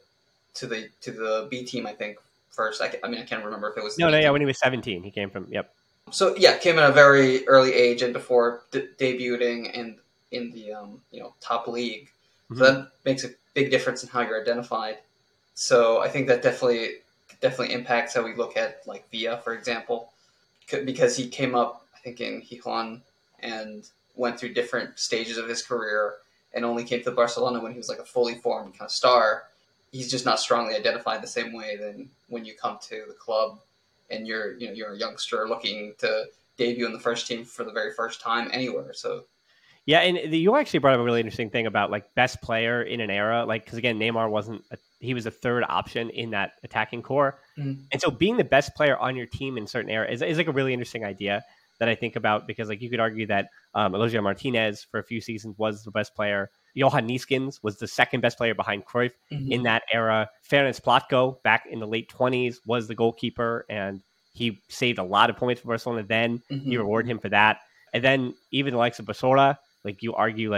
to the B team, I think, first. I can't remember if it was when he was 17, he came from, So, came at a very early age and before debuting in the top league. Mm-hmm. So that makes a big difference in how you're identified. So I think that definitely impacts how we look at like Villa, for example, because he came up, I think, in Gijón and went through different stages of his career and only came to Barcelona when he was like a fully formed kind of star. He's just not strongly identified the same way than when you come to the club and you're a youngster looking to debut in the first team for the very first time anywhere. So. Yeah, and you actually brought up a really interesting thing about like best player in an era, like because again, Neymar he was a third option in that attacking core, and so being the best player on your team in certain era is like a really interesting idea that I think about, because like you could argue that Elogia Martinez for a few seasons was the best player. Johan Neeskens was the second best player behind Cruyff in that era. Ferenc Plátko back in the late 20s was the goalkeeper, and he saved a lot of points for Barcelona. Then you reward him for that, and then even the likes of Basora. Like you argue,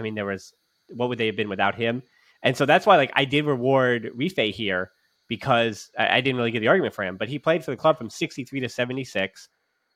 what would they have been without him? And so that's why, like, I did reward Rife here because I didn't really get the argument for him, but he played for the club from 63 to 76,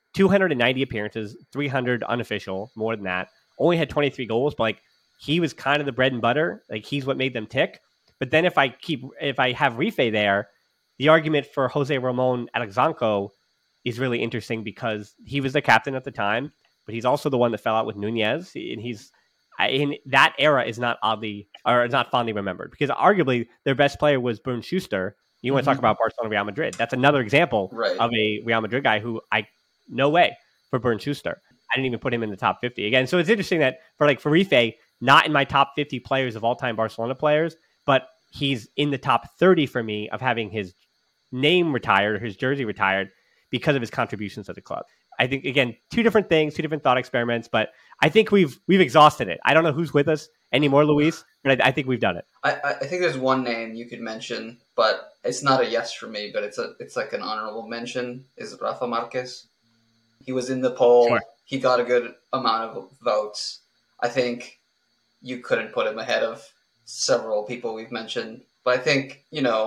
290 appearances, 300 unofficial, more than that. Only had 23 goals, but like he was kind of the bread and butter. Like he's what made them tick. But then if I have Rife there, the argument for Jose Ramon Alexanco is really interesting because he was the captain at the time. But he's also the one that fell out with Nunez, and he's in that era is not fondly remembered because arguably their best player was Bernd Schuster. You want to talk about Barcelona, Real Madrid? That's another example of a Real Madrid guy who no way for Bernd Schuster. I didn't even put him in the top 50 again. So it's interesting that for Rife, not in my top 50 players of all time Barcelona players, but he's in the top 30 for me of having his name retired or his jersey retired because of his contributions to the club. I think, again, two different things, two different thought experiments, but I think we've exhausted it. I don't know who's with us anymore, Luis, but I think we've done it. I think there's one name you could mention, but it's not a yes for me, but it's like an honorable mention, is Rafa Marquez. He was in the poll. Sure. He got a good amount of votes. I think you couldn't put him ahead of several people we've mentioned, but I think,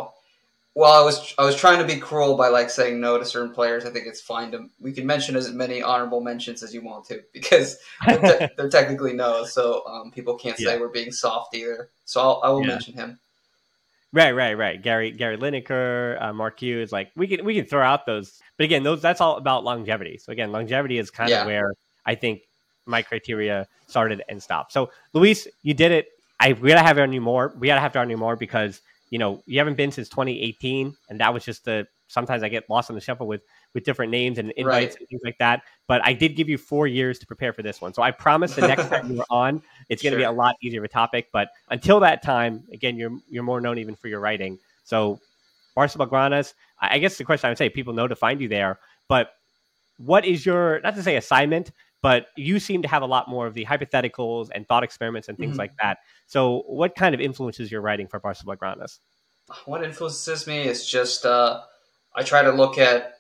while I was trying to be cruel by saying no to certain players, I think it's fine we can mention as many honorable mentions as you want to because they're technically no, so people can't say we're being soft either. So I will mention him. Right. Gary Lineker, Mark Hughes, we can throw out those, but again, that's all about longevity. So again, longevity is kind of where I think my criteria started and stopped. So Luis, you did it. We gotta have to on you more because. You haven't been since 2018, and that was just sometimes I get lost on the shuffle with different names and invites and things like that. But I did give you 4 years to prepare for this one. So I promise the next time you're on, it's going to be a lot easier of a topic. But until that time, again, you're more known even for your writing. So Barça Blaugranas, I guess the question I would say, people know to find you there, but what is your, not to say assignment, but you seem to have a lot more of the hypotheticals and thought experiments and things like that. So what kind of influences your writing for Barça Blaugranas? What influences me is just I try to look at,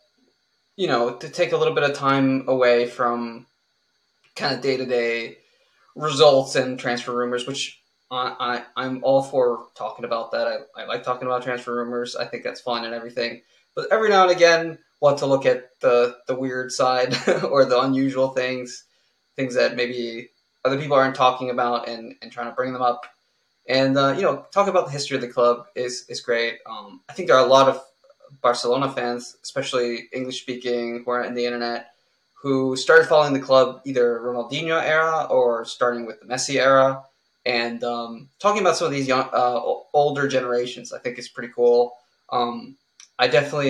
to take a little bit of time away from kind of day-to-day results and transfer rumors, which I'm all for talking about that. I like talking about transfer rumors. I think that's fun and everything. But every now and again, want to look at the weird side or the unusual things that maybe other people aren't talking about, and trying to bring them up. And talk about the history of the club is great. I think there are a lot of Barcelona fans, especially English speaking, who are in the internet, who started following the club either Ronaldinho era or starting with the Messi era, and talking about some of these young, older generations. I think is pretty cool. I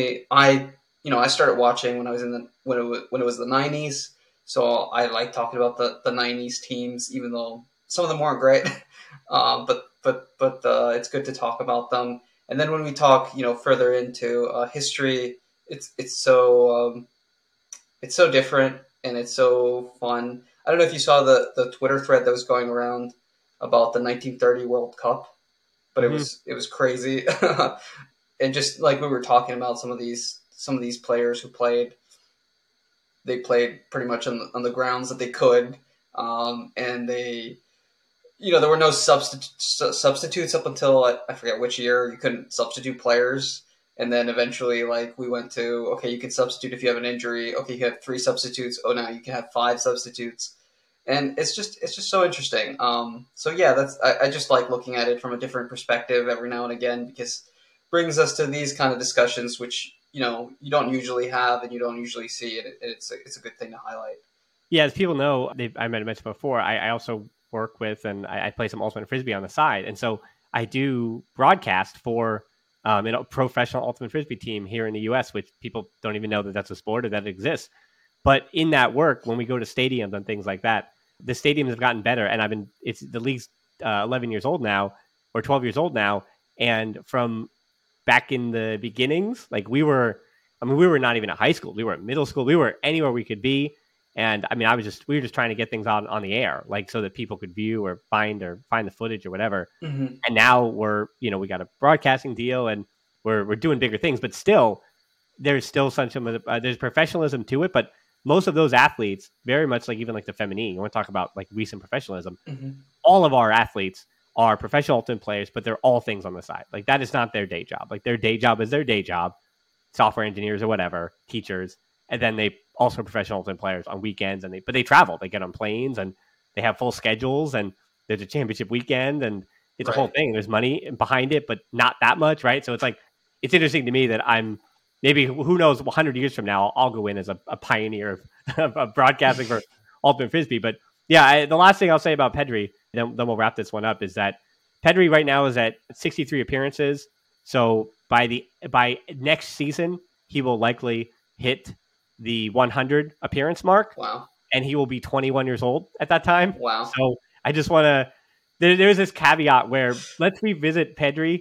started watching when I was when it was the '90s, so I like talking about the '90s teams, even though some of them weren't great. But it's good to talk about them. And then when we talk, further into history, it's so different and it's so fun. I don't know if you saw the Twitter thread that was going around about the 1930 World Cup, but Mm-hmm. it was crazy. And just like we were talking about, some of these players who they played pretty much on the grounds that they could, and they. There were no substitutes up until I forget which year. You couldn't substitute players, and then eventually, like, we went to, okay, you can substitute if you have an injury. Okay, you have 3 substitutes. Oh, now you can have 5 substitutes, and it's just so interesting. So yeah, I just like looking at it from a different perspective every now and again, because it brings us to these kind of discussions, which you don't usually have and you don't usually see, and it's a good thing to highlight. Yeah, as people know, I might have mentioned before, I also work with and I play some Ultimate Frisbee on the side. And so I do broadcast for a professional Ultimate Frisbee team here in the U.S., which people don't even know that that's a sport or that it exists. But in that work, when we go to stadiums and things like that, the stadiums have gotten better. And the league's 11 years old now, or 12 years old now. And from back in the beginnings, like we were not even at high school. We were at middle school. We were anywhere we could be. And I mean, we were just trying to get things on the air, like so that people could view or find the footage or whatever. Mm-hmm. And now we got a broadcasting deal and we're doing bigger things, but still there's still there's professionalism to it. But most of those athletes, very much like even like the feminine, you want to talk about like recent professionalism. Mm-hmm. All of our athletes are professional ultimate players, but they're all things on the side. Like that is not their day job. Like their day job is their day job, software engineers or whatever, teachers. And then they also professional ultimate players on weekends, but they travel. They get on planes and they have full schedules. And there's a championship weekend, and it's a whole thing. There's money behind it, but not that much, right? So it's like it's interesting to me that I'm maybe who knows 100 years from now I'll go in as a pioneer of broadcasting for Ultimate Frisbee. But yeah, the last thing I'll say about Pedri, then we'll wrap this one up, is that Pedri right now is at 63 appearances. So by next season, he will likely hit the 100 appearance mark. Wow. And he will be 21 years old at that time. Wow. So I just want to, there's this caveat where let's revisit Pedri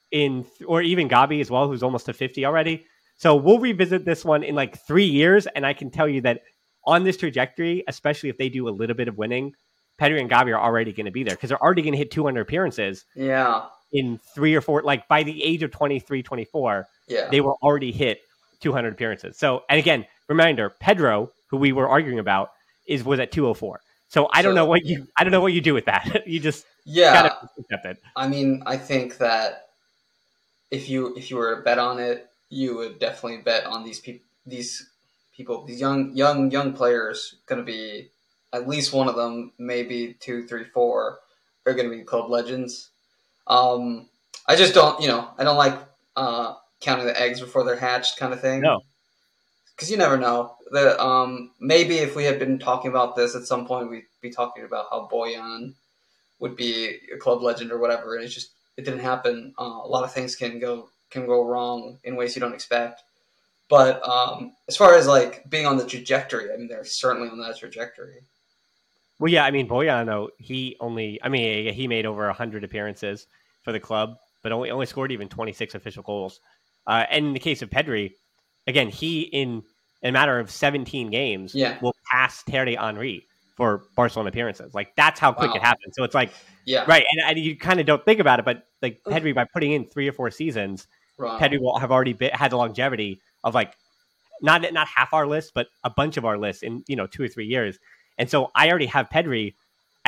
or even Gabi as well, who's almost to 50 already. So we'll revisit this one in like 3 years. And I can tell you that on this trajectory, especially if they do a little bit of winning, Pedri and Gabi are already going to be there because they're already going to hit 200 appearances. Yeah. In 3 or 4, like by the age of 23, 24, they will already hit 200 appearances. So, and again, reminder, Pedro, who we were arguing about, was at 204. So I don't know what you do with that. You just gotta accept it. I mean, I think that if you were to bet on it, you would definitely bet on these young players. Going to be at least one of them, maybe 2, 3, 4 are going to be club legends. I just don't, I don't like counting the eggs before they're hatched kind of thing. No. Because you never know. Maybe if we had been talking about this at some point, we'd be talking about how Bojan would be a club legend or whatever, and it didn't happen. A lot of things can go wrong in ways you don't expect. But as far as like being on the trajectory, I mean, they're certainly on that trajectory. Well, yeah, I mean, Bojan, though, he made over 100 appearances for the club, but only scored even 26 official goals. And in the case of Pedri, again, he in a matter of 17 games will pass Thierry Henry for Barcelona appearances. Like that's how quick it happens. So it's like, right. And you kind of don't think about it, but like Pedri, by putting in 3 or 4 seasons, Pedri will have already had the longevity of like, not half our list, but a bunch of our lists in, 2 or 3 years. And so I already have Pedri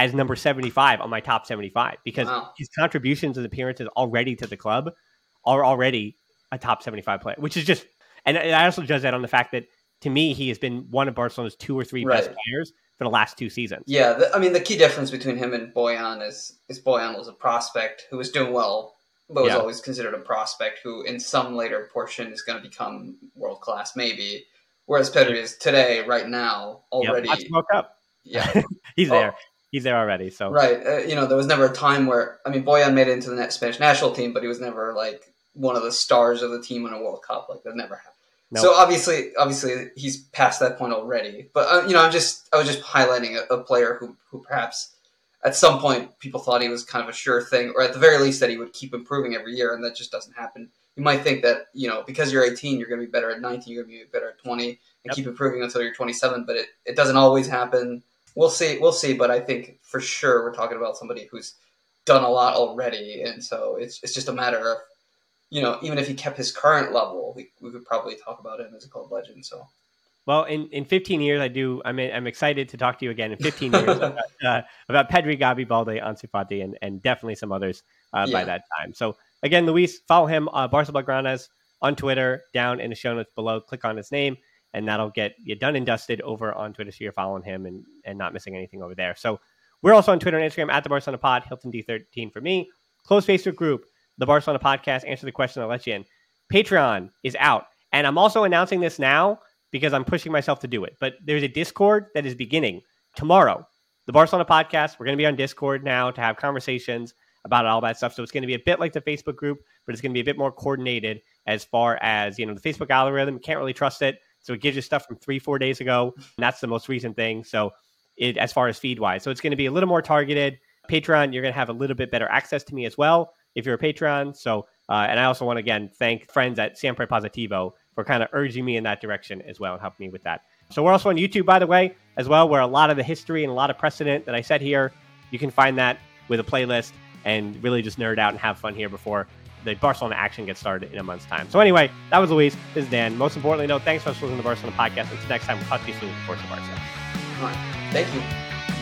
as number 75 on my top 75 because Wow. his contributions and appearances already to the club are already a top 75 player, which is just, and I also judge that on the fact that to me, he has been one of Barcelona's 2 or 3 best players for the last 2 seasons. Yeah, the key difference between him and Bojan is Bojan was a prospect who was doing well, but was always considered a prospect who in some later portion is going to become world-class, maybe. Whereas Pedri is today, right now, already. Watch the World Cup. Yeah. He's there. He's there already. So right. There was never a time where, Bojan made it into the Spanish national team, but he was never like one of the stars of the team in a World Cup. Like that never happened. Nope. So obviously he's past that point already. But I was just highlighting a player who perhaps at some point people thought he was kind of a sure thing, or at the very least that he would keep improving every year, and that just doesn't happen. You might think that because you're 18, you're going to be better at 19, you're going to be better at 20, and keep improving until you're 27. But it doesn't always happen. We'll see. But I think for sure we're talking about somebody who's done a lot already, and so it's just a matter of. Even if he kept his current level, we could probably talk about him as a club legend. So, well, in 15 years, I'm excited to talk to you again in 15 years about Pedri, Gavi, Balde, Ansu Fati, and definitely some others by that time. So, again, Luis, follow him, Barca Blaugranas on Twitter, down in the show notes below. Click on his name, and that'll get you done and dusted over on Twitter, so you're following him and not missing anything over there. So, we're also on Twitter and Instagram at the Barcelona Pod, Hilton D13 for me. Closed Facebook group. The Barcelona Podcast, answer the question, I'll let you in. Patreon is out. And I'm also announcing this now because I'm pushing myself to do it. But there's a Discord that is beginning tomorrow. The Barcelona Podcast, we're going to be on Discord now to have conversations about all that stuff. So it's going to be a bit like the Facebook group, but it's going to be a bit more coordinated as far as, the Facebook algorithm. You can't really trust it. So it gives you stuff from 3-4 days ago. And that's the most recent thing. So as far as feed-wise. So it's going to be a little more targeted. Patreon, you're going to have a little bit better access to me as well if you're a Patreon. So, and I also want to, again, thank friends at Siempre Positivo for kind of urging me in that direction as well and helping me with that. So we're also on YouTube, by the way, as well, where a lot of the history and a lot of precedent that I said here, you can find that with a playlist and really just nerd out and have fun here before the Barcelona action gets started in a month's time. So anyway, that was Luis. This is Dan. Most importantly, thanks for listening to the Barcelona Podcast. Until next time, we'll talk to you soon with Forza Barca. All right. Thank you.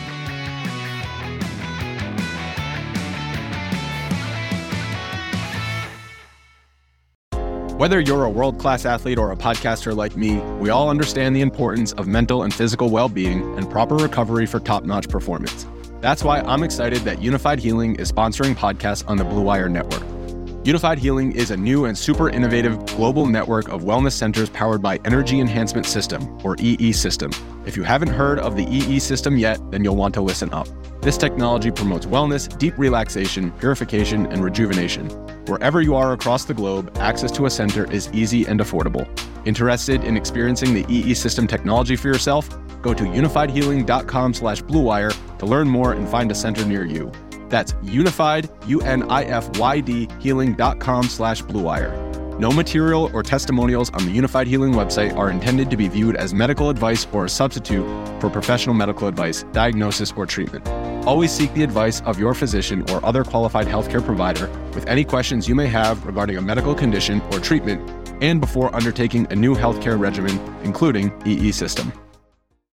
Whether you're a world-class athlete or a podcaster like me, we all understand the importance of mental and physical well-being and proper recovery for top-notch performance. That's why I'm excited that Unified Healing is sponsoring podcasts on the Blue Wire Network. Unified Healing is a new and super innovative global network of wellness centers powered by Energy Enhancement System, or EE System. If you haven't heard of the EE System yet, then you'll want to listen up. This technology promotes wellness, deep relaxation, purification, and rejuvenation. Wherever you are across the globe, access to a center is easy and affordable. Interested in experiencing the EE System technology for yourself? Go to unifiedhealing.com/bluewire to learn more and find a center near you. That's unified, UNIFYD, healing.com/bluewire. No material or testimonials on the Unified Healing website are intended to be viewed as medical advice or a substitute for professional medical advice, diagnosis, or treatment. Always seek the advice of your physician or other qualified healthcare provider with any questions you may have regarding a medical condition or treatment and before undertaking a new healthcare regimen, including EE System.